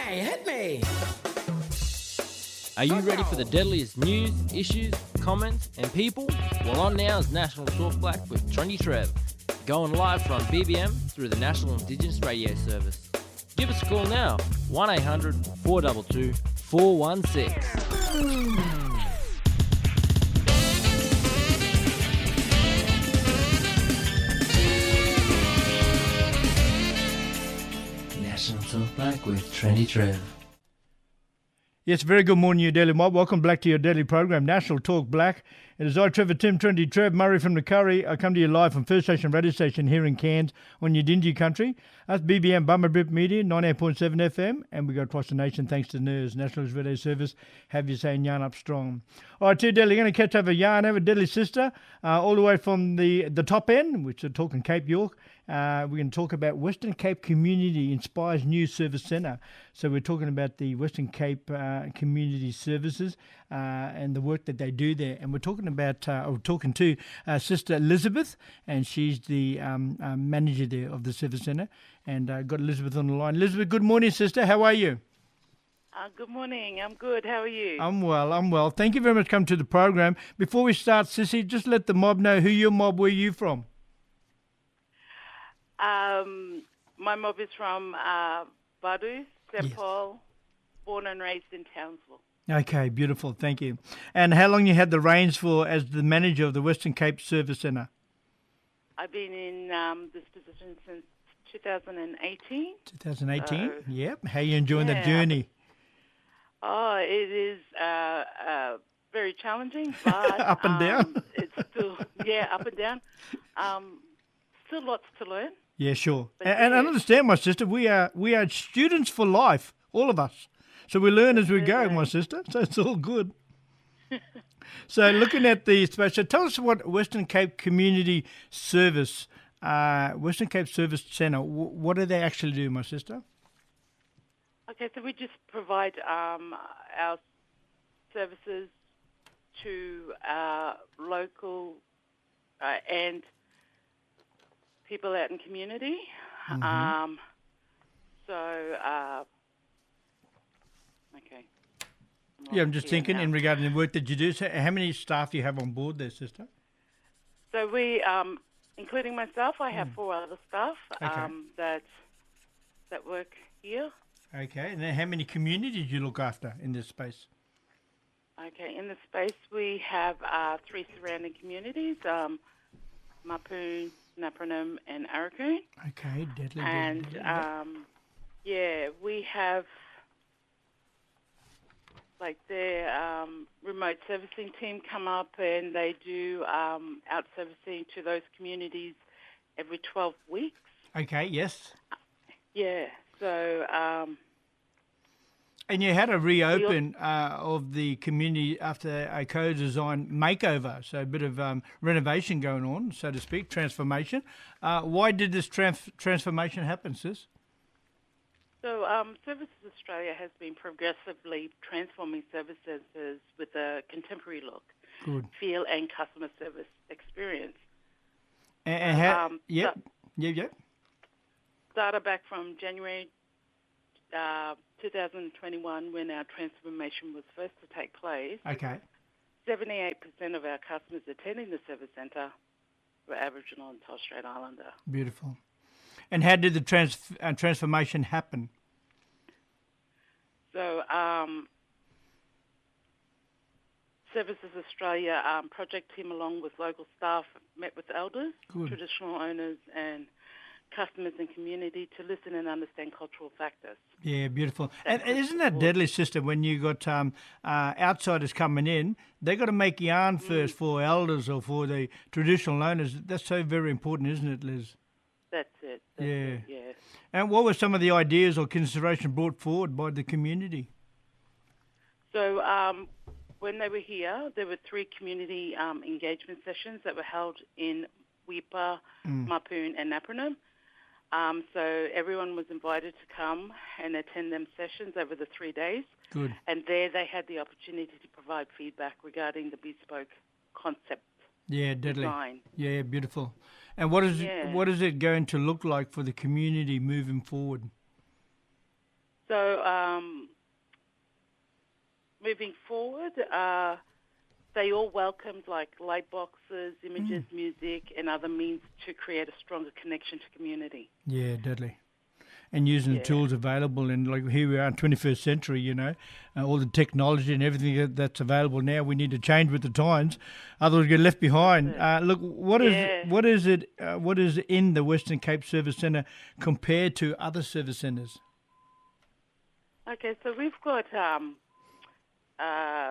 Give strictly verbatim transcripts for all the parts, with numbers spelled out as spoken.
Hey, hit me! Are you ready for the deadliest news, issues, comments, and people? Well, on now is National Talk Black with Trendy Trev, going live from B B M through the National Indigenous Radio Service. Give us a call now, one eight hundred four two two four one six. National Talk Black with Trendy Trev. Yes, very good morning, you Daily Mob. Welcome back to your daily program, National Talk Black. It is I, Trevor Tim, Trendy Trev, Murray from the Curry. I come to you live from First Station Radio Station here in Cairns on your Yidinji country. That's B B M Bummerbip Media, ninety-eight point seven F M, and we go across the nation thanks to N E R S, National Radio Service. Have you saying yarn up strong. All right, two Deadly, going to catch up a yarn over Deadly Sister, uh, all the way from the, the top end, which are talking Cape York. Uh, we're going to talk about Western Cape Community Inspires New Service Centre. So we're talking about the Western Cape uh, Community Services uh, and the work that they do there. And we're talking about, uh, we're talking to uh, Sister Elizabeth, and she's the um, uh, manager there of the Service Centre. And uh, got Elizabeth on the line. Elizabeth, good morning, sister. How are you? Uh, good morning. I'm good. How are you? I'm well. I'm well. Thank you very much for coming to the program. Before we start, Sissy, just let the mob know who your mob, where you from. Um, my mob is from uh, Badu, Saint Yes. Paul, born and raised in Townsville. Okay, beautiful. Thank you. And how long you had the reins for as the manager of the Western Cape Service Centre? I've been in um, this position since two thousand eighteen. twenty eighteen? Uh, Yep. How you enjoying that yeah. journey? Oh, it is uh, uh, very challenging, but Up and down? um, it's still yeah, up and down. Um, still lots to learn. Yeah, sure. But And, and I yeah. understand, my sister, we are we are students for life, all of us. So we learn as we go, Absolutely. my sister. So it's all good. So looking at the space, so tell us what Western Cape Community Service, uh, Western Cape Service Centre, w- what do they actually do, my sister? Okay, so we just provide um, our services to uh, local uh, and people out in community. Mm-hmm. Um, so, uh, okay. Yeah, I'm just here thinking now. in regard to the work that you do. So how many staff do you have on board there, sister? So we, um, including myself, I have four other staff Mm. Okay. um, that that work here. Okay, and then how many communities do you look after in this space? Okay, in the space we have uh, three surrounding communities, um, Mapoon, Napranum and Arakoon. Okay, deadly. And, deadly. um, yeah, we have, like, their um, remote servicing team come up and they do um, out servicing to those communities every twelve weeks. Okay, yes. Yeah, so... Um, And you had a reopen uh, of the community after a co-design makeover, so a bit of um, renovation going on, so to speak, transformation. Uh, why did this trans- transformation happen, sis? So um, Services Australia has been progressively transforming services with a contemporary look, Good. feel and customer service experience. And, and how? Um, yep, so- yep, yep. Data back from January uh, two thousand twenty-one, when our transformation was first to take place, Okay. seventy-eight percent of our customers attending the service centre were Aboriginal and Torres Strait Islander. Beautiful. And how did the trans- uh, transformation happen? So um, Services Australia um, project team, along with local staff, met with elders, Good. traditional owners and customers and community to listen and understand cultural factors. Yeah, beautiful. And, and isn't that deadly, sister, when you got um, uh, outsiders coming in, they got to make yarn first for elders or for the traditional owners. That's so very important, isn't it, Liz? That's it. That's Yeah. it, yeah. And what were some of the ideas or consideration brought forward by the community? So um, when they were here, there were three community um, engagement sessions that were held in Weipa, Mm. Mapoon and Napranum. Um, so everyone was invited to come and attend them sessions over the three days. Good. And there they had the opportunity to provide feedback regarding the bespoke concept Yeah, deadly. design. Yeah, beautiful. And what is Yeah. it, what is it going to look like for the community moving forward? So um, moving forward, uh, they all welcomed like light boxes, images, mm. music, and other means to create a stronger connection to community. Yeah, deadly. And using yeah. the tools available, and like here we are in twenty-first century, you know, uh, all the technology and everything that's available now. We need to change with the times, otherwise we get left behind. Uh, look, what is yeah. what is it? Uh, what is in the Western Cape Service Centre compared to other service centres? Okay, so we've got um, uh,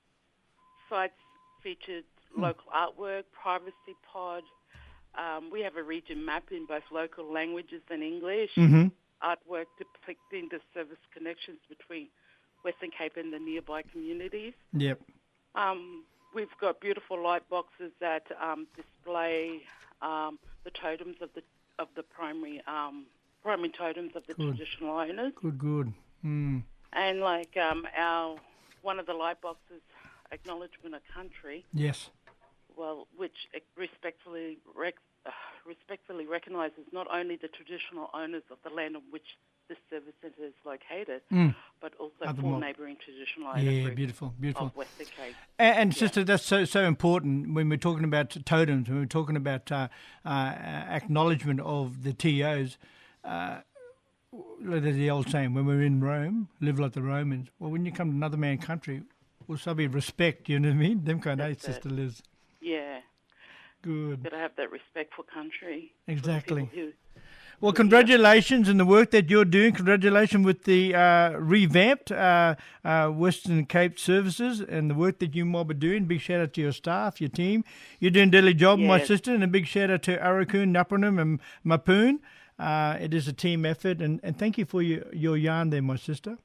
sites featured hmm. local artwork, privacy pod. Um, we have a region map in both local languages and English. Mm-hmm. Artwork depicting the service connections between Western Cape and the nearby communities. Yep. Um, we've got beautiful light boxes that um, display um, the totems of the of the primary um, primary totems of the good. traditional owners. Good, good. Mm. And like um, our one of the light boxes, acknowledgement of country. Yes. Well, which respectfully rec- uh, respectfully recognises not only the traditional owners of the land on which this service centre is located, mm. but also Other four mob. neighbouring traditional owners. Yeah, beautiful, beautiful. Of Western Cape. And, and yeah. sister, that's so so important when we're talking about totems, when we're talking about uh, uh, acknowledgement of the T Os. Uh, there's the old saying, when we're in Rome, live like the Romans. Well, when you come to another man's country, will so be respect, you know what I mean? Them kind of Sister Liz. Yeah. Good. Got to have that respect for country. Exactly. For who, well, congratulations on the work that you're doing. Congratulations with the uh, revamped uh, uh, Western Cape services and the work that you mob are doing. Big shout out to your staff, your team. You're doing a daily job, yes. my sister, and a big shout out to Arakun, Naparnum, and Mapoon. Uh, it is a team effort, and, and thank you for your, your yarn there, my sister.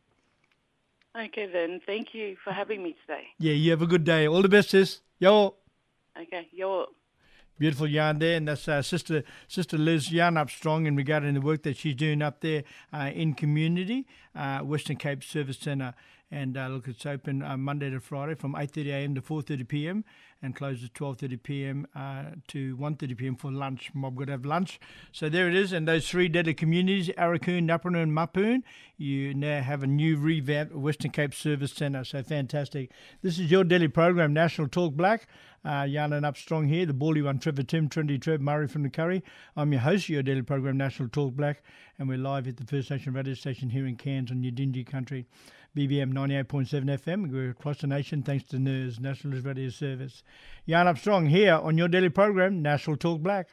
Okay, then. Thank you for having me today. Yeah, you have a good day. All the best, sis. Yo. Okay, yo. Beautiful yarn there, and that's uh, Sister Sister Liz Yarn Up Strong in regarding the work that she's doing up there uh, in community, uh, Western Cape Service Centre. And uh, look, it's open uh, Monday to Friday from eight thirty a.m. to four thirty p.m. and closes twelve thirty p.m. Uh, to one thirty p.m. for lunch. Mob got to have lunch. So there it is. And those three deadly communities, Arakun, Naparnum and Mapoon, you now have a new revamped Western Cape Service Centre. So fantastic. This is your daily program, National Talk Black. Uh, Yarning Up Strong here, the bally one, Trevor Tim, Trinity Trev, Murray from the Curry. I'm your host, your daily program, National Talk Black, and we're live at the First Nation radio station here in Cairns on Yidinji country, B B M ninety-eight point seven F M. We're across the nation thanks to N E R S, Nationalist Radio Service. Yarn Up Strong here on your daily program, National Talk Black.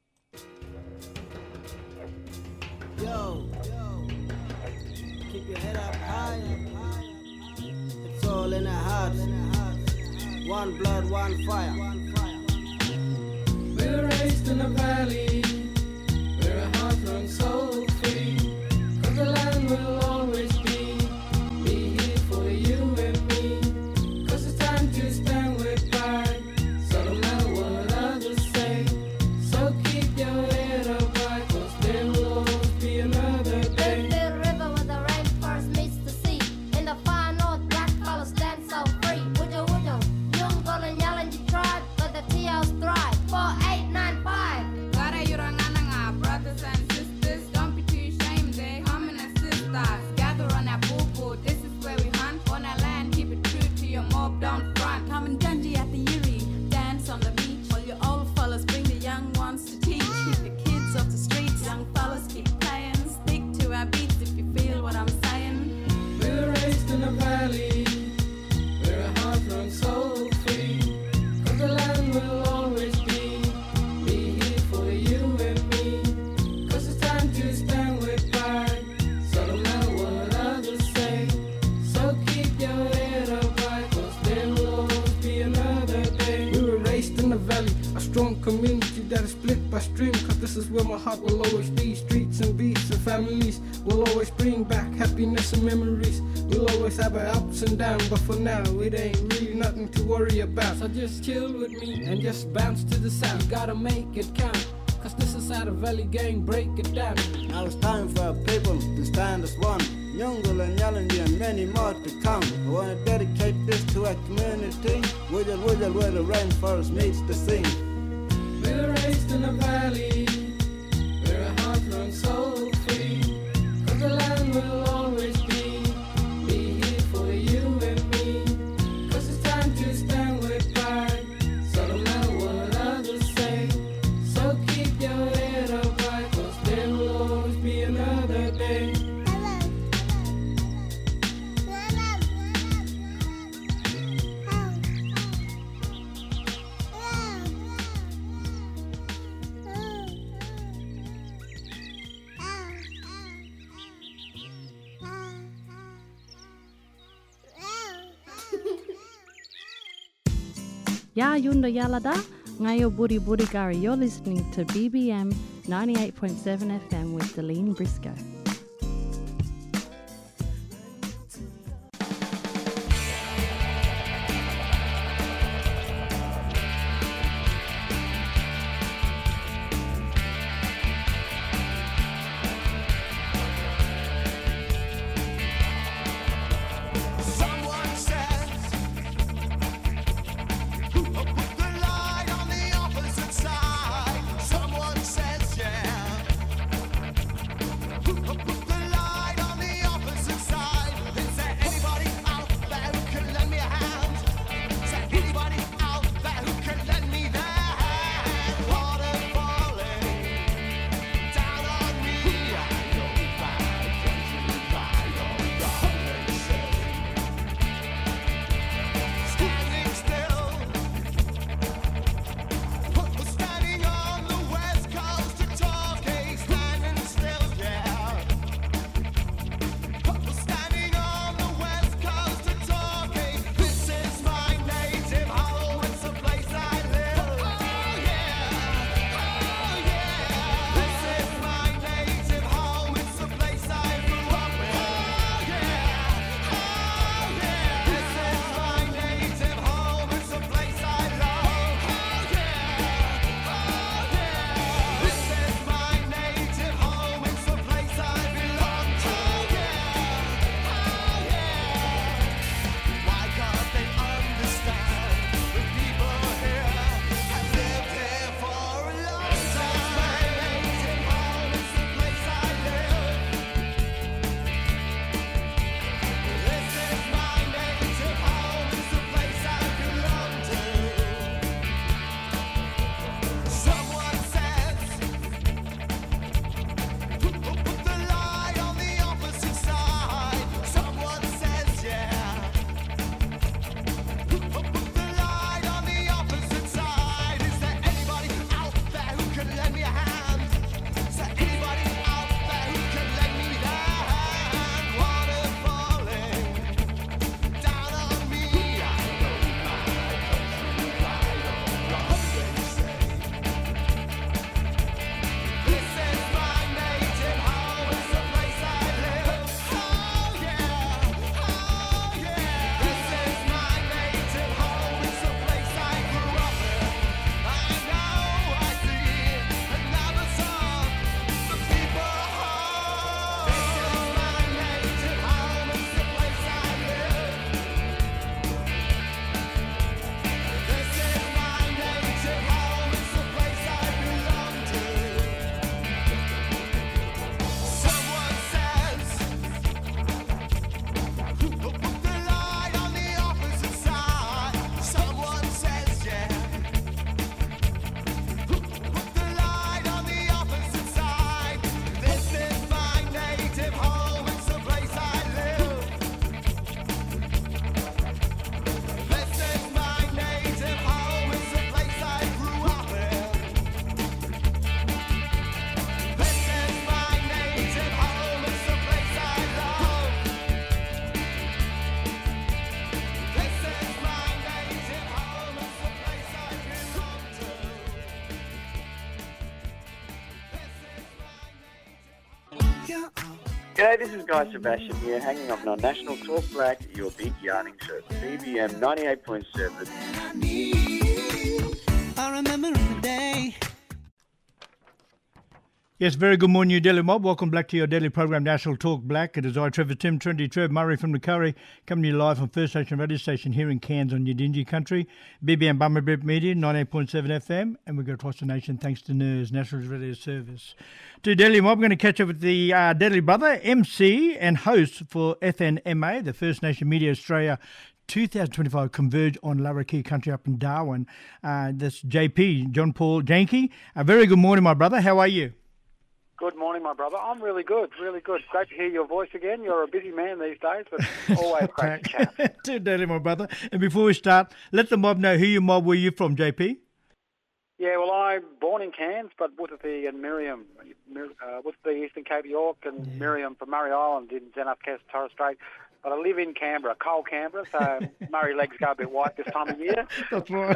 Yo, yo, keep your head up high. It's all in our hearts. One blood, one fire. We're raised in a valley where our hearts run so free. 'Cause the land will always be, be here for you and me. 'Cause it's time to stand with pride, so no matter what others say. So keep your head up high, 'cause there will always be another day. The river where the rainforest meets the sea. In the far north, black fellas stand so free. Wujo, wujo. Golden Yalanji tribe, but the T Os thrive. Four, eight, nine, five. Gotta you run our brothers and sisters. Don't be too ashamed, they humming and sisters. Gather on our boo-boo, this is where we hunt. On our land, keep it true to your mob, don't front. Come and dungy at the Yuri, dance on the beach. All you old fellas bring the young ones to teach. Keep the kids off the streets, young fellas keep playing. Stick to our beats if you feel what I'm saying. We're raised in a valley where our hearts run so free. 'Cause the land will always be, be here for you and me. 'Cause it's time to stand with pride, so no matter what others say. So keep your head up high, 'cause there will always be another day. We were raised in the valley, a strong community that is split by stream. 'Cause this is where my heart will always be. Streets and beats and families will always bring back happiness and memories. We'll always have our ups and downs, but for now it ain't really nothing to worry about. So just chill with me and just bounce to the sound. You gotta make it count, 'cause this is how the Valley Gang break it down. Now it's time for our people to stand as one. Nyungul and Yalanji and many more to come. I want to dedicate this to our community. Wujal, wujal, where the rainforest meets the sea. We're raised in a valley where our hearts run so free. 'Cause the land will always be, Ya Yunda Yalada, Ngayo Budi Budigari. You're listening to B B M ninety-eight point seven F M with Deline Briscoe. G'day, this is Guy Sebastian here, hanging up on National Talk Black, your big yarning show, B B M ninety-eight point seven. I remember in the day. Yes, very good morning, New Delhi mob. Welcome back to your daily program, National Talk Black. It is I, Trevor Tim, Trinity Trev, Murray from the Curry, coming to you live from First Station Radio Station here in Cairns on Yidinji Country, B B M Bummerbip Media, ninety-eight point seven F M, and we go across the nation thanks to N E R S, National Radio Service. To Delhi mob, we're going to catch up with the uh, Delhi brother, M C and host for F N M A, the First Nation Media Australia twenty twenty-five Converge on Larrakia Country up in Darwin. Uh, this J P, John Paul Janke. A very good morning, my brother. How are you? Good morning, my brother. I'm really good, really good. Great to hear your voice again. You're a busy man these days, but always great to chat. To Delhi, my brother. And before we start, let the mob know who you mob were you from, J P? Yeah, well, I'm born in Cairns, but Wutherby and Miriam, uh, Wutherby, Eastern Cape, York, and yeah. Miriam from Murray Island in Zenith, Torres Strait. But I live in Canberra, cold Canberra, so Murray legs go a bit white this time of year. That's right.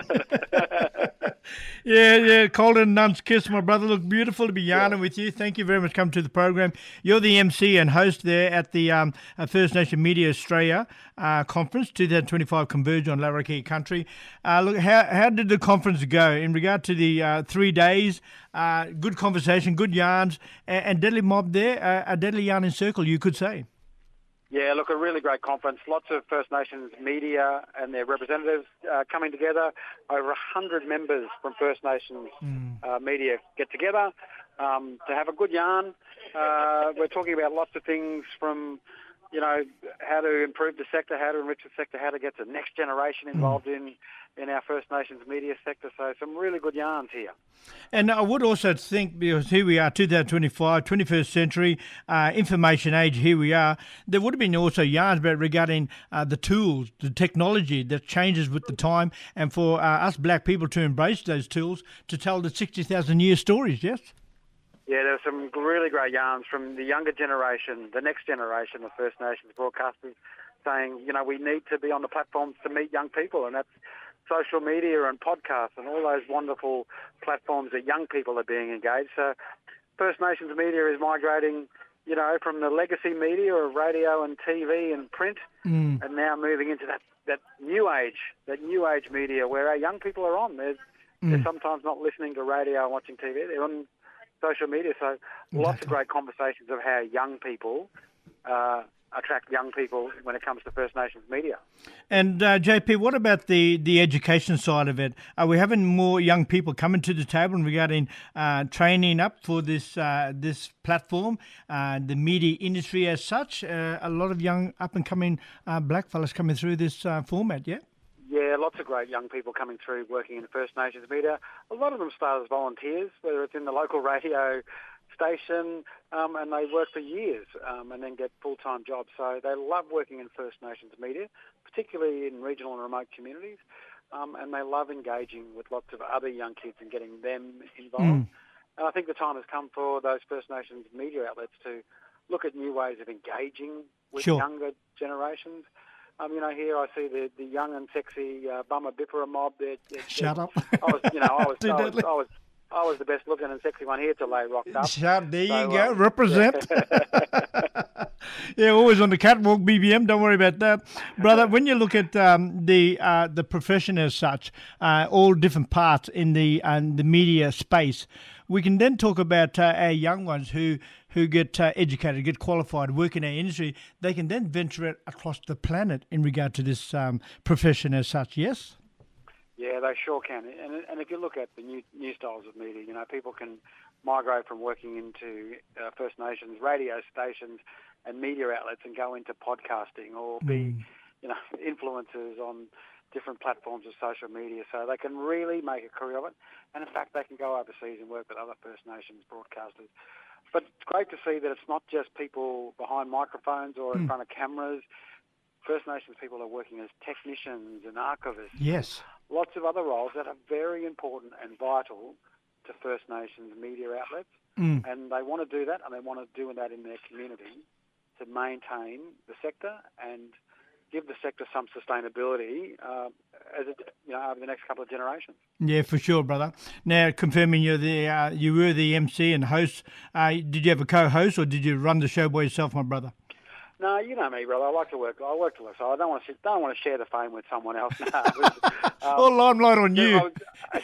yeah, yeah, cold and nun's kiss, my brother. Look, beautiful to be yarning yeah. with you. Thank you very much for coming to the program. You're the M C and host there at the um, First Nation Media Australia uh, Conference, twenty twenty-five Converge on Larrakia Country. Uh, look, how how did the conference go in regard to the uh, three days? Uh, good conversation, good yarns, and, and deadly mob there, uh, a deadly yarning circle, you could say. Yeah, look, a really great conference. Lots of First Nations media and their representatives uh, coming together. Over one hundred members from First Nations mm. uh, media get together um, to have a good yarn. Uh, we're talking about lots of things from, you know, how to improve the sector, how to enrich the sector, how to get the next generation involved mm. in, in our First Nations media sector. So some really good yarns here. And I would also think, because here we are, twenty twenty-five, twenty-first century, uh, information age, here we are, there would have been also yarns about regarding uh, the tools, the technology that changes with the time, and for uh, us black people to embrace those tools to tell the sixty thousand year stories, yes? Yeah, there were some really great yarns from the younger generation, the next generation of First Nations broadcasters, saying, you know, we need to be on the platforms to meet young people, and that's social media and podcasts and all those wonderful platforms that young people are being engaged. So First Nations media is migrating, you know, from the legacy media of radio and T V and print mm. and now moving into that, that new age, that new age media where our young people are on. They're, mm. they're sometimes not listening to radio and watching T V. They're on social media. So lots of great conversations of how young people uh, attract young people when it comes to First Nations media. And uh, J P, what about the, the education side of it? Are we having more young people coming to the table regarding uh, training up for this uh, this platform, uh, the media industry as such? Uh, a lot of young up and coming uh, black fellas coming through this uh, format, yeah? Yeah, lots of great young people coming through working in the First Nations media. A lot of them start as volunteers, whether it's in the local radio station, um, and they work for years um, and then get full-time jobs. So they love working in First Nations media, particularly in regional and remote communities, um, and they love engaging with lots of other young kids and getting them involved. Mm. And I think the time has come for those First Nations media outlets to look at new ways of engaging with sure. younger generations. Um, you know, here I see the, the young and sexy uh, Bummer Bippera mob. They're, they're, Shut they're, up. I was, you know, I was, I was, I was, I was the best looking and sexy one here till they rocked up. Shut, there so, you go, um, represent. Yeah. yeah, always on the catwalk, B B M, don't worry about that. Brother, when you look at um, the uh, the profession as such, uh, all different parts in the, uh, the media space, we can then talk about uh, our young ones who who get uh, educated, get qualified, work in our industry. They can then venture it across the planet in regard to this um, profession as such, yes? Yeah, they sure can. And, and if you look at the new new styles of media, you know, people can migrate from working into uh, First Nations radio stations and media outlets and go into podcasting or be, mm. you know, influencers on different platforms of social media. So they can really make a career of it. And in fact, they can go overseas and work with other First Nations broadcasters. But it's great to see that it's not just people behind microphones or in mm. front of cameras. First Nations people are working as technicians and archivists. Yes. Lots of other roles that are very important and vital to First Nations media outlets. Mm. And they want to do that, and they want to do that in their community to maintain the sector and give the sector some sustainability uh, as it, you know, over the next couple of generations. Yeah, for sure, brother. Now, confirming you're the uh, you were the M C and host, uh, did you have a co-host or did you run the show by yourself, my brother? No, you know me, brother. I like to work. I work to work, so I don't want to don't want to share the fame with someone else. No, um, all limelight on you. I, was,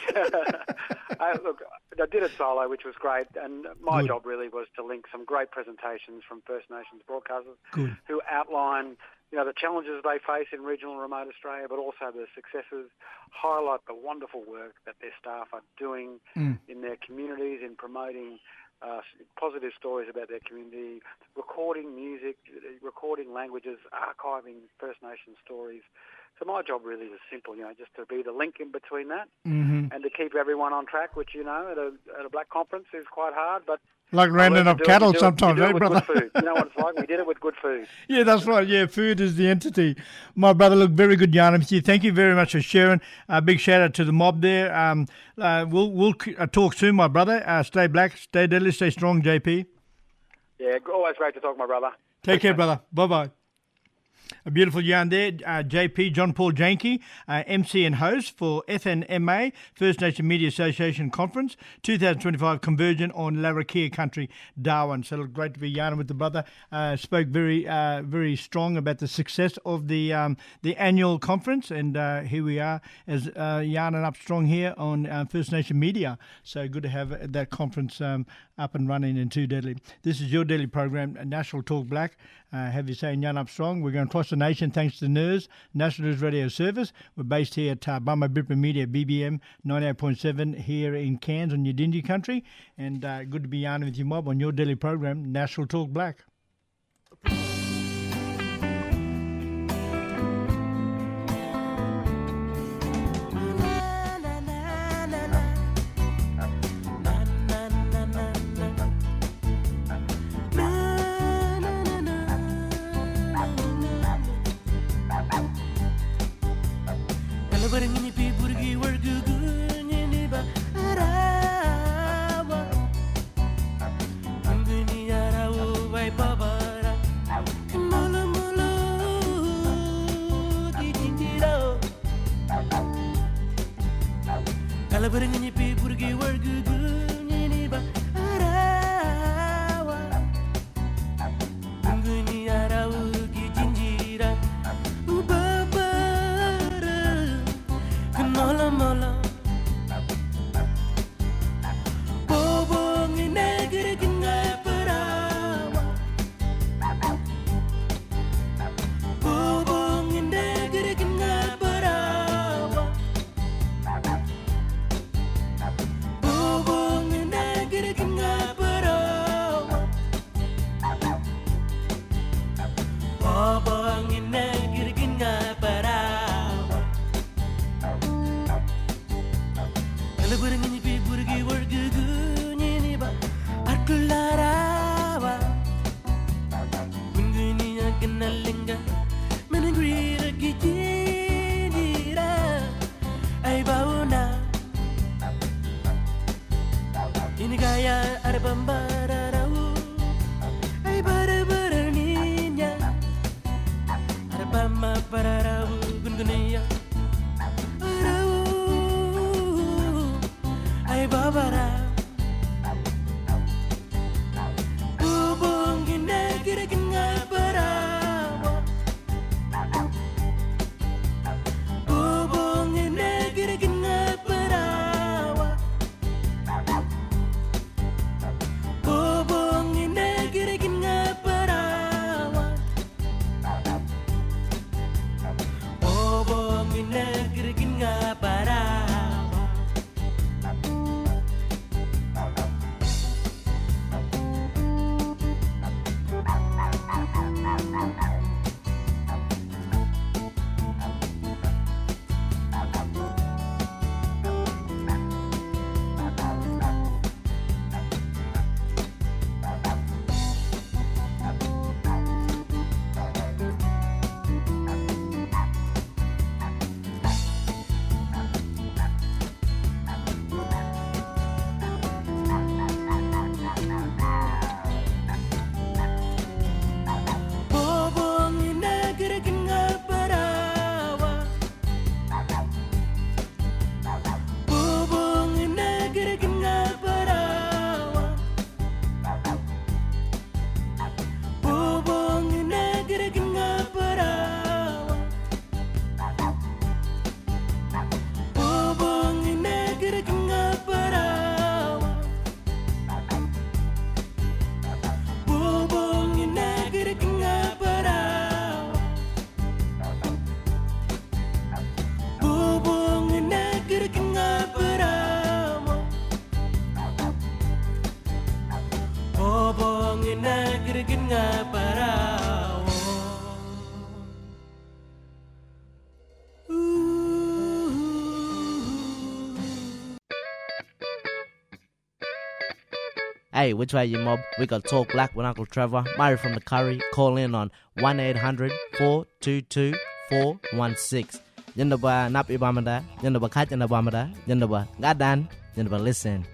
I, look, I did it solo, which was great, and my Good. job really was to link some great presentations from First Nations broadcasters Good. who outline, you know, the challenges they face in regional and remote Australia, but also the successes, highlight the wonderful work that their staff are doing mm. in their communities in promoting Uh, positive stories about their community, recording music, recording languages, archiving First Nation stories. So my job really is simple, you know, just to be the link in between that mm-hmm. and to keep everyone on track, which, you know, at a, at a black conference is quite hard, but... Like rounding up cattle it, sometimes, it, eh, brother? Good food. You know what it's like? We did it with good food. Yeah, that's right. Yeah, food is the entity. My brother, look, very good yarn with you. Thank you very much for sharing. A uh, big shout out to the mob there. Um, uh, we'll we'll uh, talk soon, my brother. Uh, stay black, stay deadly, stay strong, J P. Yeah, always great to talk, my brother. Take care, brother. Bye-bye. A beautiful yarn there. Uh, J P, John Paul Janke, uh, M C and host for F N M A, First Nation Media Association Conference, twenty twenty-five Conversion on Larrakia Country, Darwin. So great to be yarning with the brother. Uh, spoke very uh, very strong about the success of the um, the annual conference, and uh, here we are as uh, yarning up strong here on uh, First Nation Media. So good to have that conference um, up and running in Two Deadly. This is your daily program, National Talk Black. Uh, have you saying yarn up strong? We're going across the nation thanks to N E R S, National News Radio Service. We're based here at uh, Bama Bipra Media, B B M ninety-eight point seven here in Cairns on Yidindi country. And uh, good to be yarning with you, mob, on your daily program, National Talk Black. Hey, which way you mob? We got Talk Black with Uncle Trevor. Murray from the Curry. Call in on one eight hundred four two two four one six. Yanda ba nap ibamada, yanda ba kat yanda bamada, yanda ba gadan, yanda ba listen.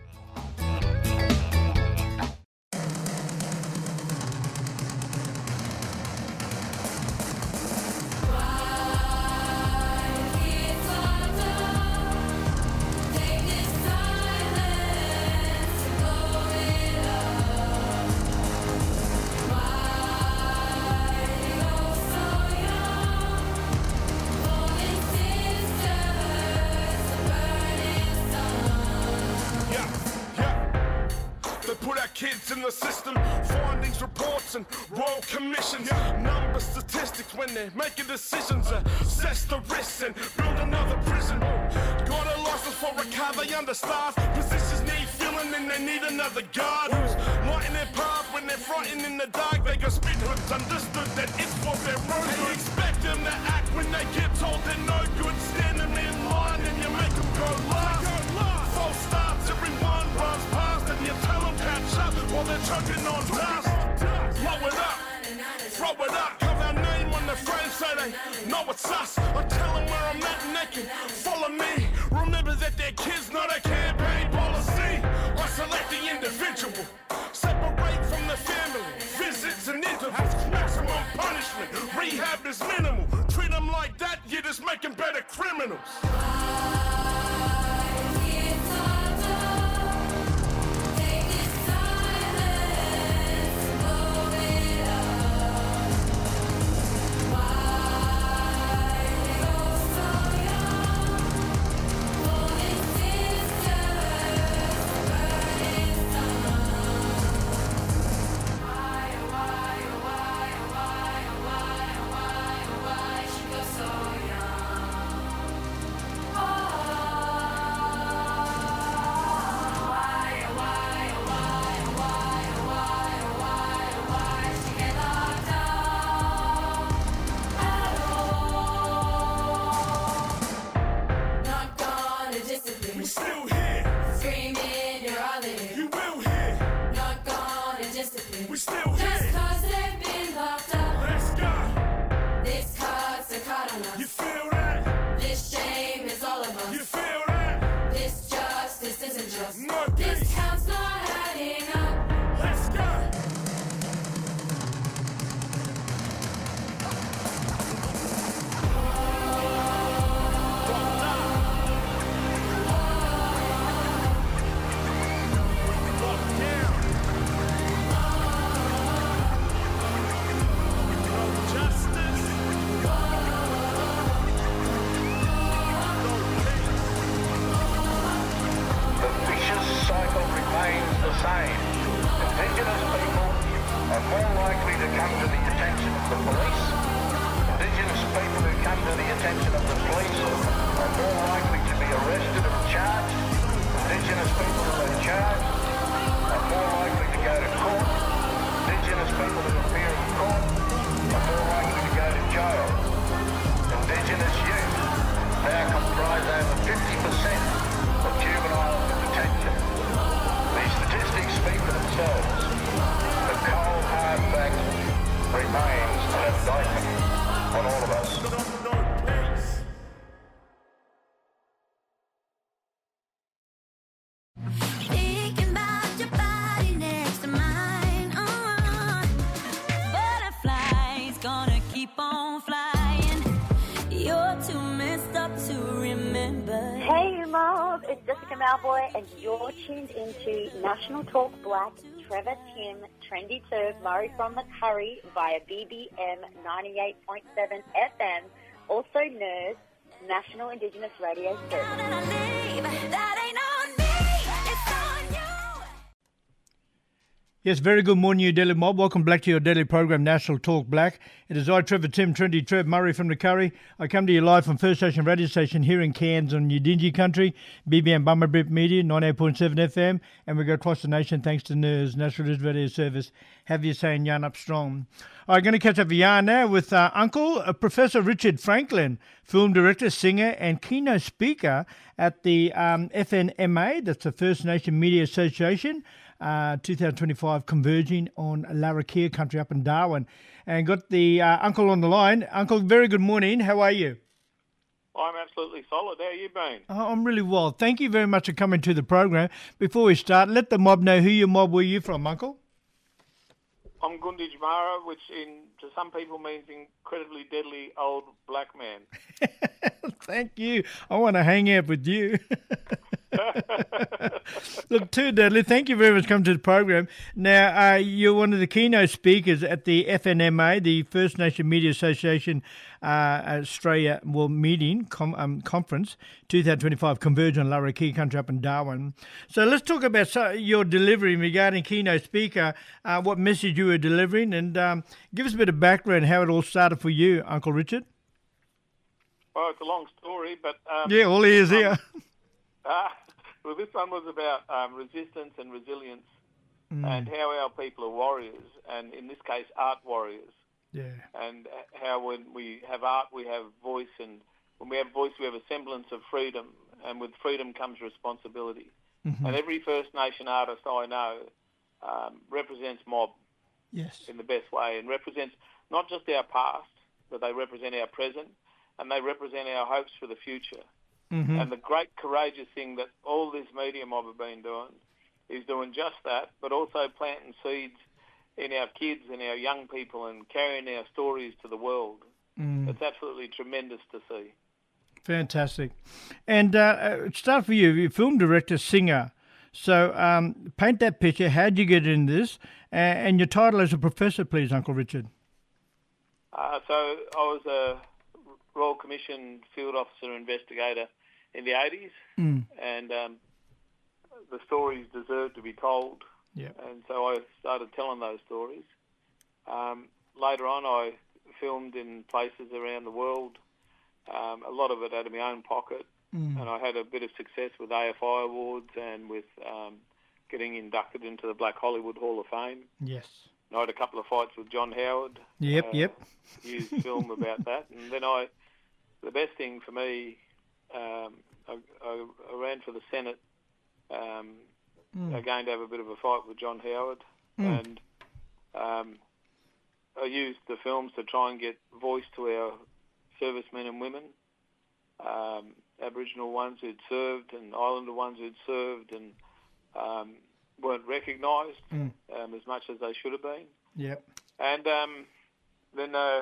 the system. Findings, reports, and royal commissions. Number statistics when they're making decisions. Assess the risks and build another prison. Got a license for a car, they understaffed. Positions need filling and they need another guard who's lighting their path when they're frightened in the dark. They go spit hoods, understood that it's for their own good. You expect them to act when they get told they're no good. Stand them in line and you make them go last. False starts, everyone runs past and you tell them catch up while they're choking on dust. Blow it up, throw it up, have our name on the frame so they know it's us. I tell them where I'm at and they can follow me. Remember that they're kids, not a campaign policy. Isolate the individual, separate from the family. Visits and intervals, maximum punishment. Rehab is minimal. Treat them like that, you just make them better criminals. And you're tuned into National Talk Black, Trevor, Tim, Trendy Turv, Murray from the Curry via B B M ninety-eight point seven F M, also N E R S, National Indigenous Radio Service. Yes, very good morning, you Daily Mob. Welcome back to your daily program, National Talk Black. It is I, Trevor, Tim, Trendy Trev, Murray from the Curry. I come to you live from First Station Radio Station here in Cairns on Udingi Country, B B M Bummerbip Media, ninety-eight point seven F M, and we go across the nation thanks to N E R S, National Indigenous Radio Service. Have you saying yarn up strong. I'm going to catch up a yarn now with uh, Uncle uh, Professor Richard Franklin, film director, singer, and keynote speaker at the um, F N M A, that's the First Nation Media Association. Uh, twenty twenty-five converging on Larrakia country up in Darwin. And got the uh, uncle on the line. Uncle, very good morning. How are you? I'm absolutely solid. How are you been? Oh, I'm really well. Thank you very much for coming to the program. Before we start, let the mob know who your mob were you from, Uncle? I'm Gundij Mara, which in to some people means incredibly deadly old black man. Thank you. I want to hang out with you. Look, too, Dudley, thank you very much for coming to the program. Now, uh, you're one of the keynote speakers at the F N M A, the First Nation Media Association uh, Australia World Meeting com- um, Conference twenty twenty-five, Converge on Larrakia Country up in Darwin. So let's talk about so, your delivery regarding keynote speaker, uh, what message you were delivering, and um, give us a bit of background how it all started for you, Uncle Richard. Well, it's a long story, but... Um, yeah, all ears um, here. Uh, well, this one was about um, resistance and resilience mm. and how our people are warriors, and in this case, art warriors. Yeah. And how when we have art, we have voice, and when we have voice, we have a semblance of freedom, and with freedom comes responsibility. Mm-hmm. And every First Nation artist I know um, represents mob yes. in the best way, and represents not just our past, but they represent our present, and they represent our hopes for the future. Mm-hmm. And the great courageous thing that all this media mob have been doing is doing just that, but also planting seeds in our kids and our young people and carrying our stories to the world. Mm. It's absolutely tremendous to see. Fantastic. And uh, start for you, you're a film director, singer. So um, paint that picture. How did you get into this? Uh, and your title as a professor, please, Uncle Richard. Uh, so I was a Royal Commission field officer investigator in the eighties, mm. and um, the stories deserve to be told. Yep. And so I started telling those stories. Um, later on, I filmed in places around the world, um, a lot of it out of my own pocket, mm. and I had a bit of success with A F I Awards and with um, getting inducted into the Black Hollywood Hall of Fame. Yes. And I had a couple of fights with John Howard. Yep, uh, yep. Used film about that. And then I, the best thing for me, um, I, I, I ran for the Senate um, mm. again to have a bit of a fight with John Howard. Mm. And um, I used the films to try and get voice to our servicemen and women, um, Aboriginal ones who'd served and Islander ones who'd served and um, weren't recognised mm. um, as much as they should have been. Yep. And um, then uh,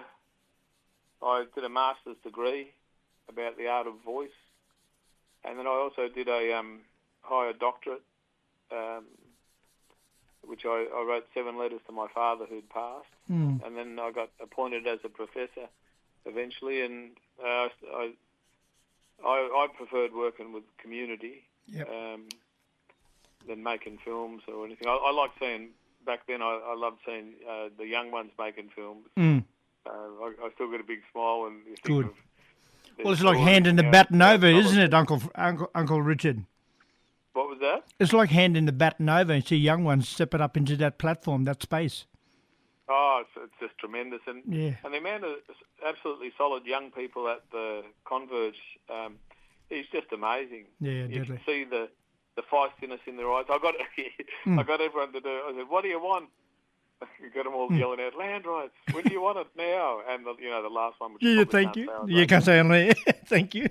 I did a master's degree about the art of voice, and then I also did a um, higher doctorate, um, which I, I wrote seven letters to my father who'd passed, mm. and then I got appointed as a professor eventually, and uh, I, I I preferred working with community yep. um, than making films or anything. I, I like seeing, back then I, I loved seeing uh, the young ones making films. Mm. Uh, I, I still get a big smile when you think Good. of... Well, it's like handing the baton over, isn't it, Uncle, Uncle Uncle Richard? What was that? It's like handing the baton over and see young ones stepping up into that platform, that space. Oh, it's, it's just tremendous. And, yeah. and the amount of absolutely solid young people at the Converge um, is just amazing. Yeah, you deadly. can see the, the feistiness in their eyes. I got mm. I got everyone to do it. I said, what do you want? You got them all mm. yelling out, land rights. When do you want it now? And, the, you know, the last one, which yeah, thank you. You can't say only. Thank you.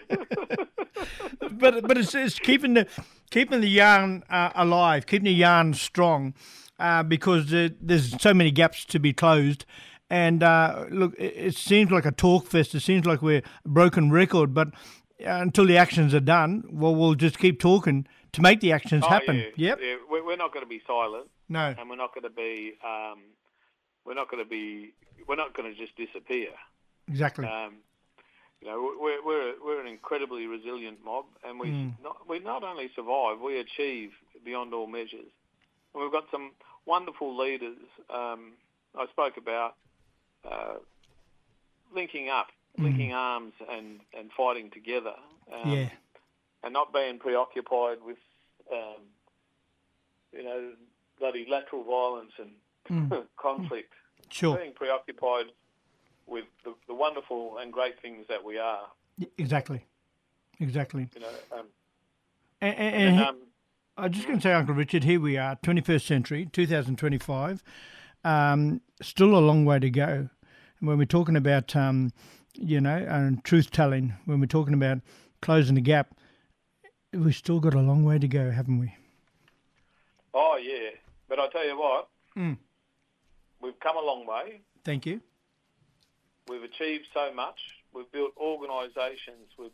but but it's, it's keeping the keeping the yarn uh, alive, keeping the yarn strong, uh, because uh, there's so many gaps to be closed. And uh, look, it, it seems like a talk fest. It seems like we're a broken record. But uh, until the actions are done, well, we'll just keep talking to make the actions oh, happen. Yeah, yep. Yeah. We're, we're not going to be silent. No. And we're not going to be. Um, we're not going to be. We're not going to just disappear. Exactly. Um, you know, we're we're we're an incredibly resilient mob, and we Mm. not, we not only survive, we achieve beyond all measures. And we've got some wonderful leaders. Um, I spoke about uh, linking up, Mm. linking arms, and, and fighting together. Um, Yeah. And not being preoccupied with, um, you know, bloody lateral violence and Mm. conflict. Sure. Being preoccupied with the, the wonderful and great things that we are. Exactly. Exactly. You know, um, And, and, and, and um, I'm just going to say, Uncle Richard, here we are, twenty-first century, two thousand twenty-five. Um, still a long way to go. And when we're talking about, um, you know, and truth-telling, when we're talking about closing the gap, we've still got a long way to go, haven't we? Oh, yeah. But I tell you what, Mm. we've come a long way. Thank you. We've achieved so much. We've built organisations. We've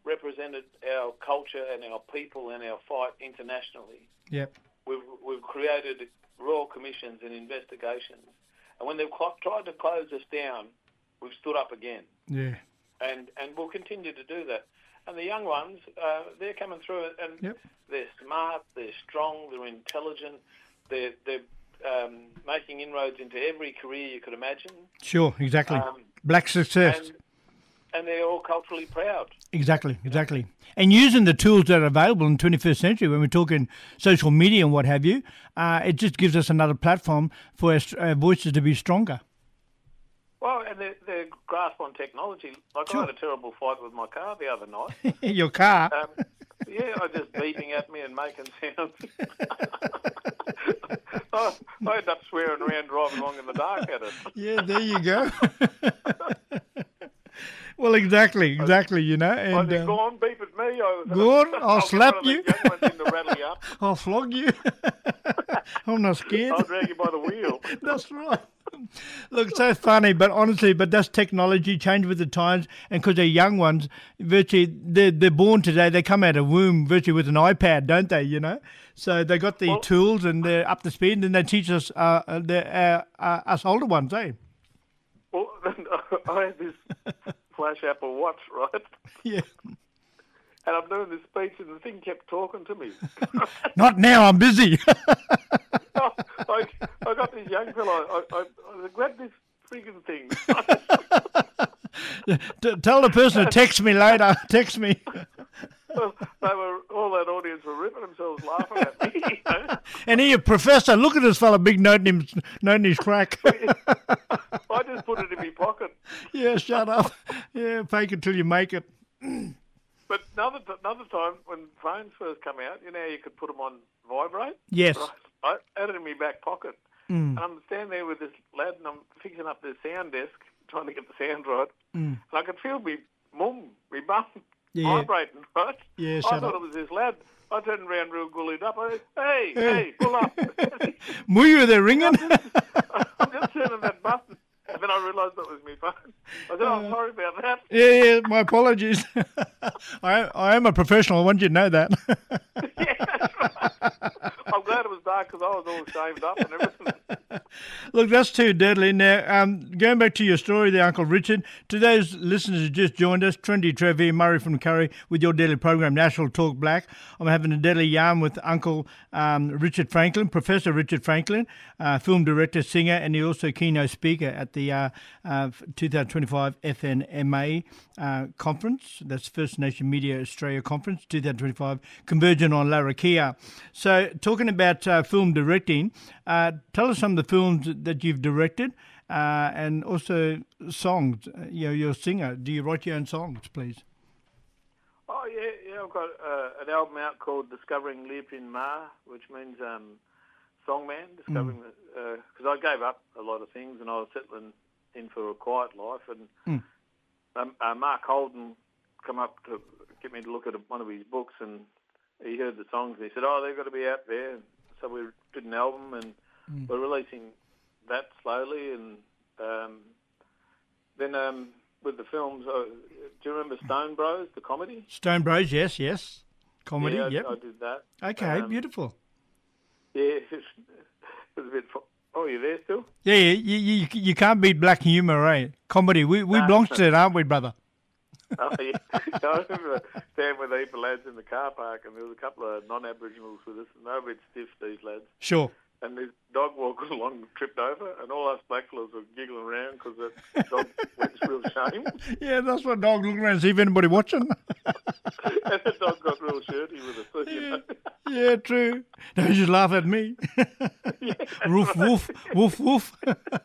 represented our culture and our people and our fight internationally. Yep. We've we've created royal commissions and investigations, and when they've cl- tried to close us down, we've stood up again. Yeah. And and we'll continue to do that. And the young ones, uh, they're coming through it, and Yep. they're smart, they're strong, they're intelligent, they're they're um, making inroads into every career you could imagine. Sure, exactly. Um, Black success. And, and they're all culturally proud. Exactly, exactly. And using the tools that are available in the twenty-first century, when we're talking social media and what have you, uh, it just gives us another platform for our, our voices to be stronger. Well, and their, their grasp on technology. Like Sure. I had a terrible fight with my car the other night. Your car. Um, yeah, I just beeping at me and making sounds. I, I ended up swearing around driving along in the dark at it. Yeah, there you go. Well, exactly, exactly, you know. I And said, um, go on, beep at me. I was, go on, I'll get slap one of the you. young ones in to rattle you up. I'll flog you. I'm not scared. I'll drag you by the wheel. That's right. Look, so funny, but honestly, but that's technology, change with the times, and because they're young ones, virtually, they're, they're born today, they come out of womb virtually with an iPad, don't they, you know? So they got the Well- tools and they're up to speed, and then they teach us, uh, uh, the, uh, uh, us older ones, eh? Well, I had this flash Apple Watch, right? Yeah. And I'm doing this speech, and the thing kept talking to me. Not now, I'm busy. I, I got this young fellow. I, I, I grabbed this freaking thing. T- Tell the person to text me later, text me. Well, they were all that audience were ripping themselves laughing at me. You know? And here, Professor, look at this fella, big note in him, note in his crack. I just put it in my pocket. Yeah, shut up. Yeah, fake it till you make it. But another another time when phones first come out, you know, how you could put them on vibrate. Yes. Right? I had it in my back pocket, Mm. and I'm standing there with this lad, and I'm fixing up the sound desk, trying to get the sound right, Mm. and I could feel me mum, me bum Yeah. vibrating, right? Yeah, I shut thought up. it was this lad. I turned around real gullied up. I said, hey, Hey. hey, pull up. Were you there ringing? I'm just turning that button. And then I realised that was my phone. I said, oh, I'm sorry about that. Yeah, yeah, my apologies. I I am a professional. I want you to know that. I'm glad it was dark because I was all shaved up and everything. Look, that's too deadly. Now, um, going back to your story there, Uncle Richard, to those listeners who just joined us, Trendy Trev here, Murray from Curry, with your daily program, National Talk Black. I'm having a deadly yarn with Uncle um, Richard Franklin, Professor Richard Franklin, uh, film director, singer, and he's also keynote speaker at the uh, uh, twenty twenty-five F N M A uh, conference. That's First Nation Media Australia Conference, twenty twenty-five, converging on Larrakia. So, talking about uh, film directing, uh, tell us some of the films that you've directed, uh, and also songs. Uh, you know, you're a singer. Do you write your own songs, please? Oh, yeah, yeah. I've got uh, an album out called Discovering Leapin Ma, which means um, songman, discovering, because I gave up a lot of things and I was settling in for a quiet life. And Mm. um, uh, Mark Holden come up to get me to look at one of his books, and he heard the songs and he said, oh, they've got to be out there. So we did an album, and Mm. we're releasing that slowly. And um, then um, with the films, uh, do you remember Stone Bros, the comedy? Stone Bros, yes, yes. Comedy, yeah, I, yep. I did that. Okay, Um, beautiful. Yeah, it was, it was a bit... Fo- oh, you there still? Yeah, yeah, you, you, you can't beat black humour, right? Comedy, we, we No. belong to it, aren't we, brother? Oh, yeah. I remember standing with a heap of lads in the car park, and there was a couple of non-Aboriginals with us, and they were a bit stiff, these lads. Sure. And this dog walked along, tripped over, and all us blackfellas were giggling around because that dog went real shame. Yeah, that's what dog looking around and see if anybody watching. And the dog got real shirty with us, you know. Yeah, true. Don't just laugh at me. Woof, woof, woof, woof.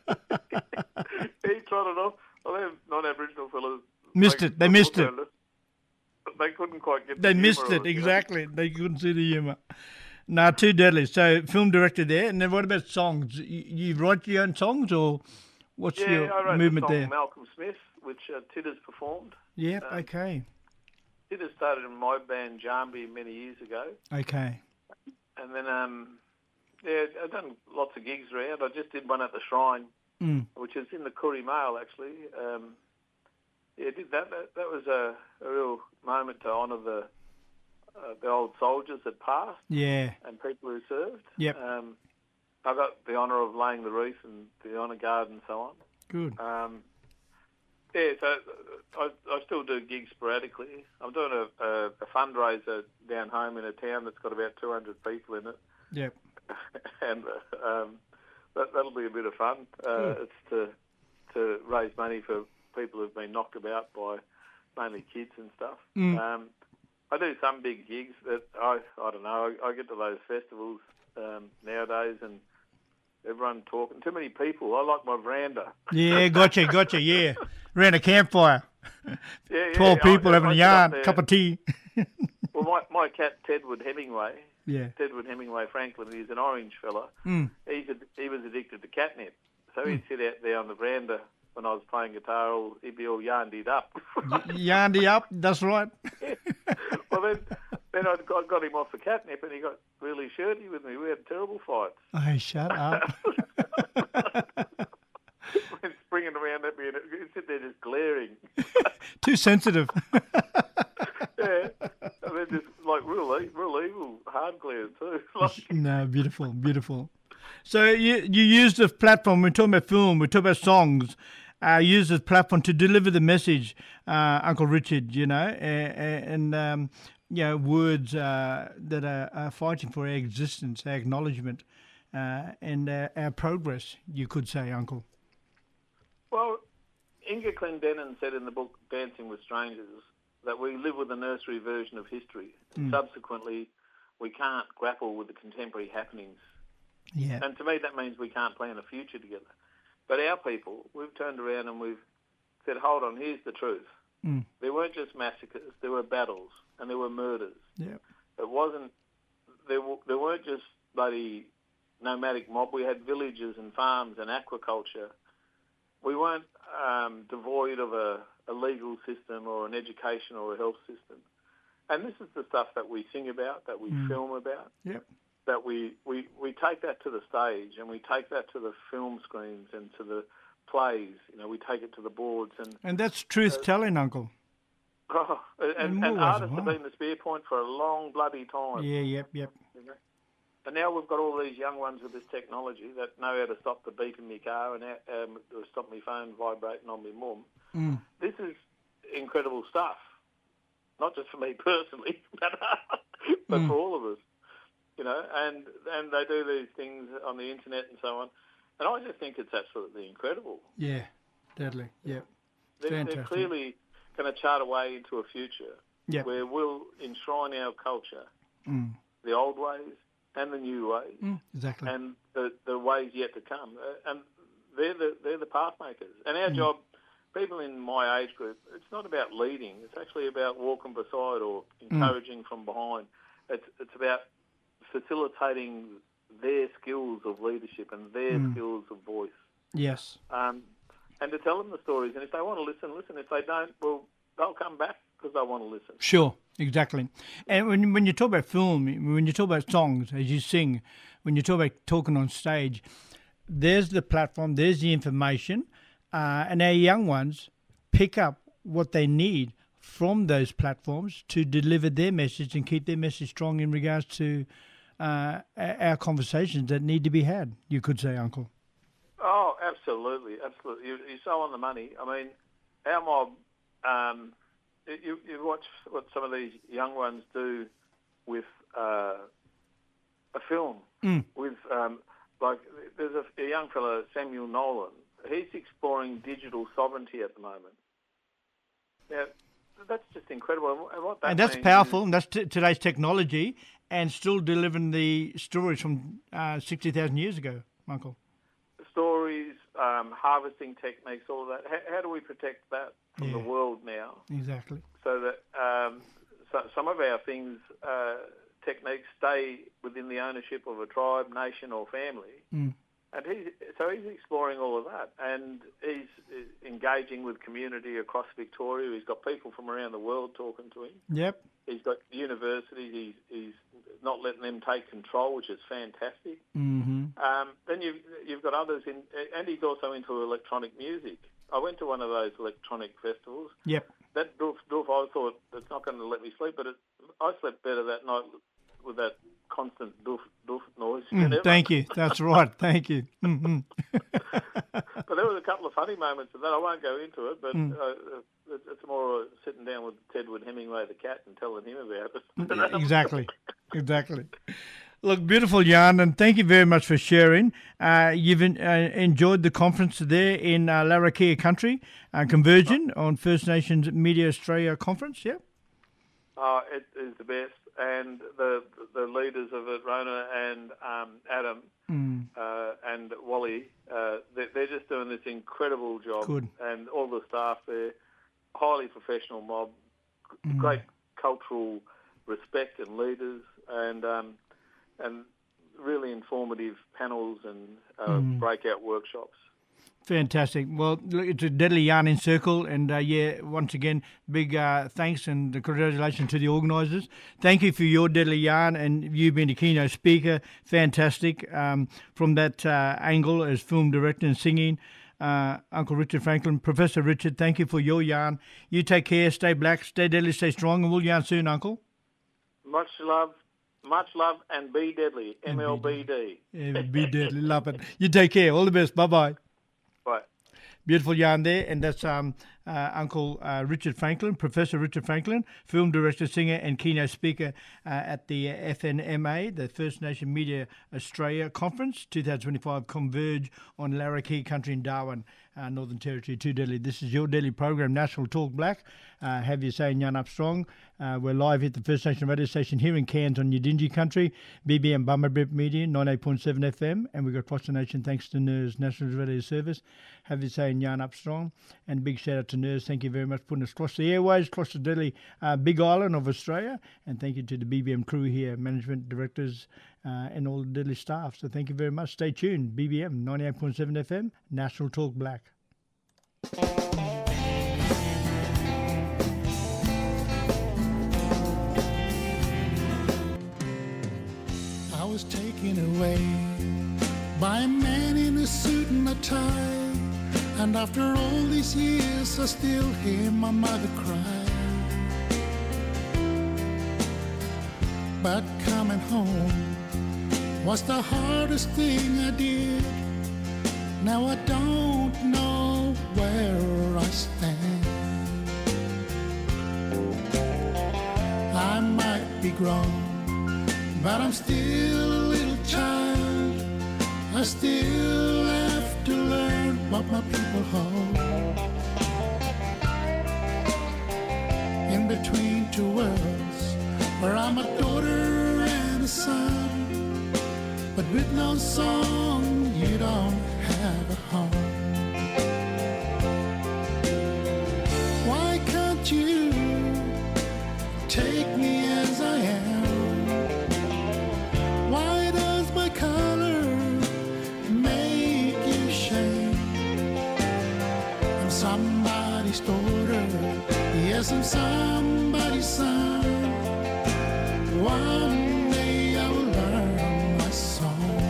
He trotted off. Well, them non-Aboriginal fellas... Missed it. They missed it. But they couldn't quite get They the missed humour it, of you know. exactly. They couldn't see the humour. Nah, too deadly. So, film director there. And then what about songs? You, you write your own songs, or what's Yeah, your I wrote movement the song there? Malcolm Smith, which uh, Titters performed. Yep, Um, okay. Titters started in my band Jambi many years ago. Okay. And then, um, yeah, I've done lots of gigs around. I just did one at the Shrine, Mm. which is in the Koori Mail, actually. Um, Yeah, did that. That, that was a, a real moment to honour the uh, the old soldiers that passed. Yeah. And people who served. Yep. Um, I got the honour of laying the wreath and the honour guard and so on. Good. Um, yeah, so I, I still do gigs sporadically. I'm doing a, a, a fundraiser down home in a town that's got about two hundred people in it. Yep. and uh, um, that, that'll be a bit of fun. Uh, it's to to raise money for people who've been knocked about by mainly kids and stuff. Mm. Um, I do some big gigs that I I don't know. I, I get to those festivals um, nowadays and everyone talking. Too many people. I like my veranda. Yeah, gotcha, gotcha, yeah. Around a campfire. Yeah, yeah. Twelve people I, having I a sit up yarn, there. cup of tea. Well, my, my cat, Tedwood Hemingway, Yeah. Tedwood Hemingway Franklin, he's an orange fella. Mm. He's a, he was addicted to catnip. So he'd Mm. sit out there on the veranda when I was playing guitar, all, he'd be all yarned up. Yarndy up, that's right. Well, then, then I got, got him off the catnip and he got really shirty with me. We had terrible fights. Oh, shut up. Went springing around at me and he'd sit there just glaring. Too sensitive. Yeah. And then just like real, e- real evil, hard glare too. Like, No, beautiful, beautiful. So you you use the platform, we're talking about film, we're talking about songs, uh, use this platform to deliver the message, uh, Uncle Richard, you know, and, and um, you know, words uh, that are, are fighting for our existence, our acknowledgement, uh, and uh, our progress, you could say, Uncle. well, Inga Clendenin said in the book Dancing with Strangers that we live with a nursery version of history. Mm. Subsequently, we can't grapple with the contemporary happenings. Yeah. And to me, that means we can't plan a future together. But our people, we've turned around and we've said, hold on, here's the truth. Mm. There weren't just massacres, there were battles and there were murders. Yeah. It wasn't, there, w- there weren't just bloody nomadic mob. We had villages and farms and aquaculture. We weren't um, devoid of a, a legal system or an education or a health system. And this is the stuff that we sing about, that we Mm. film about. Yep. That we, we, we take that to the stage and we take that to the film screens and to the plays. You know, we take it to the boards and And that's truth telling, Uncle. oh, and, And and, more as artists well. have been the spear point for a long bloody time. Yeah, yep, yep. You know? And now we've got all these young ones with this technology that know how to stop the beep in my car and how, um, to stop my phone vibrating on my mum. Mm. This is incredible stuff. Not just for me personally, but, but Mm. for all of us. You know, and and they do these things on the internet and so on. And I just think it's absolutely incredible. Yeah, deadly, yep. They're, they're Fantastic. clearly going to chart a way into a future Yep. where we'll enshrine our culture, Mm. the old ways and the new ways, Mm, exactly. and the, the ways yet to come. Uh, and they're the they're the path makers. And our Mm. job, people in my age group, it's not about leading. It's actually about walking beside or encouraging from behind. It's it's about facilitating their skills of leadership and their Mm. skills of voice. Yes. Um, and to tell them the stories. And if they want to listen, listen. If they don't, well, they'll come back because they want to listen. Sure, exactly. And when when you talk about film, when you talk about songs, as you sing, when you talk about talking on stage, there's the platform, there's the information, uh, and our young ones pick up what they need from those platforms to deliver their message and keep their message strong in regards to uh, our conversations that need to be had, you could say, Uncle. Oh, absolutely, absolutely. You, you're so on the money. I mean, our mob, um, you, you watch what some of these young ones do with uh, a film. Mm. With, um, like, there's a, a young fellow, Samuel Nolan. He's exploring digital sovereignty at the moment. Now, that's just incredible. And, what that And that's means powerful, is- and that's t- today's technology, and still delivering the stories from uh, sixty thousand years ago, Uncle. stories, um, harvesting techniques, all of that. How, how do we protect that from Yeah. the world now? Exactly. So that um, so, some of our things, uh, techniques, stay within the ownership of a tribe, nation, or family. Mm. And he's, so he's exploring all of that, and he's uh, engaging with community across Victoria. He's got people from around the world talking to him. Yep. He's got universities. He's, he's not letting them take control, which is fantastic. Mm-hmm. Um, then you've, you've got others in, and he's also into electronic music. I went to one of those electronic festivals. Yep. That doof, doof, I thought it's not going to let me sleep, but it, I slept better that night with that constant doof, doof noise. Mm, thank you. That's right. Thank you. Mm-hmm. But there was a couple of funny moments of that. I won't go into it, but Mm. uh, it, it's more uh, sitting down with Tedward Hemingway, the cat, and telling him about it. Exactly. Exactly. Look, beautiful, Jan, and thank you very much for sharing. Uh, you've en- uh, enjoyed the conference there in uh, Larrakia Country, uh, Conversion on First Nations Media Australia Conference, yeah? Oh, it is the best. And the the leaders of it, Rona and um, Adam Mm. uh, and Wally, uh, they're, they're just doing this incredible job. Good. And all the staff there, highly professional mob, Mm. great cultural respect and leaders, and um, and really informative panels and uh, Mm. breakout workshops. Fantastic. Well, look, it's a deadly yarn in circle, and uh, yeah, once again, big uh, thanks and congratulations to the organisers. Thank you for your deadly yarn and you being a keynote speaker. Fantastic. Um, from that uh, angle as film director and singing, uh, Uncle Richard Franklin, Professor Richard, thank you for your yarn. You take care, stay black, stay deadly, stay strong, and we'll yarn soon, Uncle. Much love, much love, and be deadly. M L B D. Yeah, be deadly, love it. You take care. All the best. Bye-bye. Bye. Beautiful yarn there, and that's um, uh, Uncle uh, Richard Franklin, Professor Richard Franklin, film director, singer, and keynote speaker uh, at the F N M A, the First Nation Media Australia Conference, twenty twenty-five, Converge on Larrakia Country in Darwin, uh, Northern Territory, Too Deadly. This is your daily program, National Talk Black. Uh, have you saying Yarn Up Strong. Uh, we're live at the First Nation radio station here in Cairns on Yidinji Country, B B M Bummerbrip Media, ninety-eight point seven F M, and we've got across the nation thanks to N E R S, National Radio Service. Have you saying Yarn Up Strong, and big shout out to N E R S. Thank you very much for putting us across the airways, across the deadly uh, big island of Australia, and thank you to the B B M crew here, management, directors, uh, and all the deadly staff. So thank you very much. Stay tuned. B B M ninety-eight point seven F M, National Talk Black. I was taken away by a man in a suit and a tie, and after all these years I still hear my mother cry. But coming home was the hardest thing I did. Now I don't know where I stand. I might be grown, but I'm still a little child. I still have to learn what my people hold. In between two worlds, where I'm a daughter and a son, but with no song, you don't have a home. Why can't you take me as I am? Why does my color make you shame? I'm somebody's daughter, yes, I'm somebody's son. One day I will learn my song.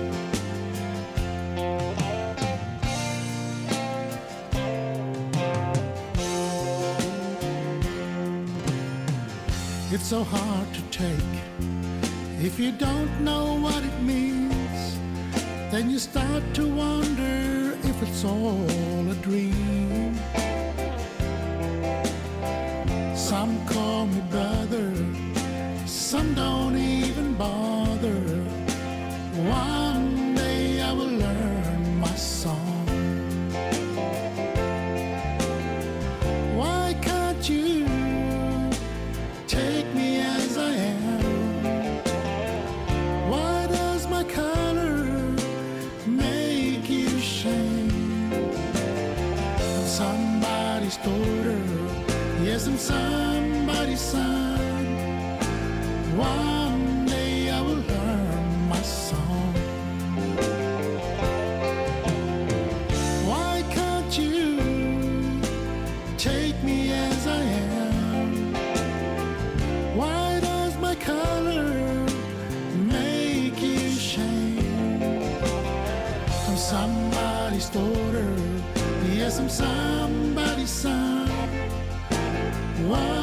It's so hard to take if you don't know what it means. Then you start to wonder if it's all a dream. Some call me brother, some don't even bother. One day I will learn my song. Why can't you take me as I am? Why does my color make you shame? I'm somebody's daughter, yes, I'm somebody's son. One day I will learn my song. Why can't you take me as I am? Why does my color make you shame? I'm somebody's daughter, Yes, I'm somebody's son. Whoa.